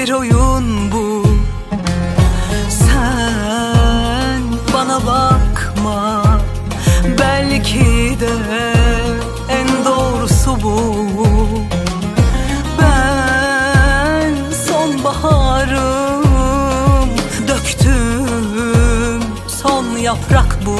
bir oyun bu. Sen bana bakma, belki de en doğrusu bu. Ben sonbaharım, döktüm son yaprak bu.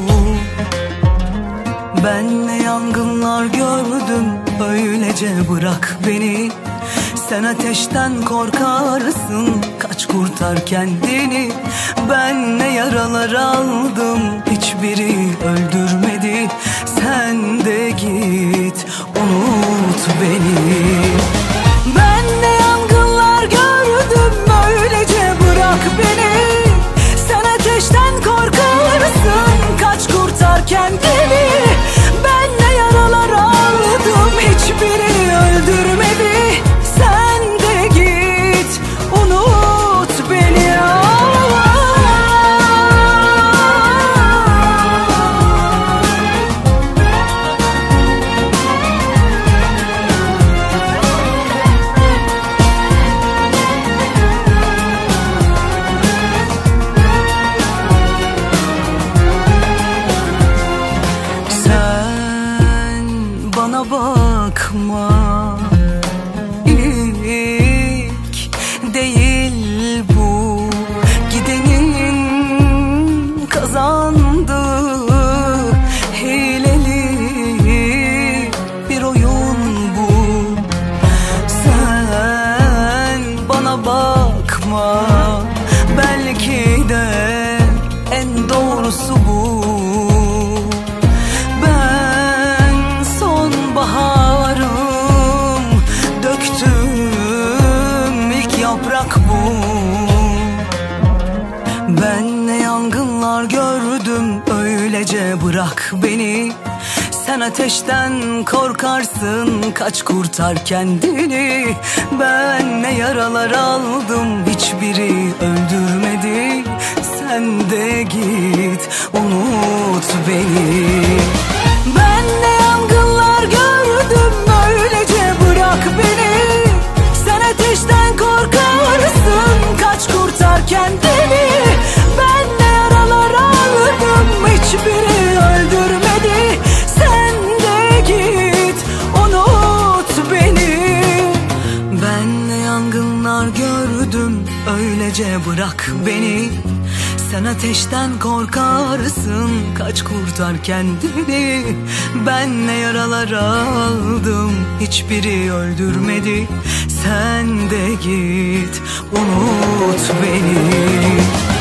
Ben ne yangınlar gördüm, öylece bırak beni. Sen ateşten korkarsın, kaç kurtar kendini. Ben ne yaralar aldım, hiçbiri öldürmedi. Sen de git, unut beni. Ben ne yangınlar gördüm, öylece bırak beni. Sen ateşten korkarsın, kaç kurtar kendini. Ben ne yaralar aldım, hiçbiri öldürmedi. Sen de git, unut beni. Sen bana bakma, İlk değil bu. Gidenin kazandığı hileli bir oyun bu. Sen bana bakma, belki de en doğrusu bu. Ben sonbaharım, döktüm ilk yaprak bu. Ben ne yangınlar gördüm, öylece bırak beni. Sen ateşten korkarsın, kaç kurtar kendini. Ben ne yaralar aldım, hiçbiri öldürmedi. Sen de git, unut beni. Ben ne yangınlar gördüm, öylece bırak beni. Sen ateşten korkarsın, kaç kurtar kendini. Ben ne yaralar aldım, hiçbiri öldürmedi. Sen de git, unut beni. Ben ne yangınlar gördüm, öylece bırak beni. Sen ateşten korkarsın, kaç kurtar kendini. Ben ne yaralar aldım, hiçbiri öldürmedi. Sen de git, unut beni.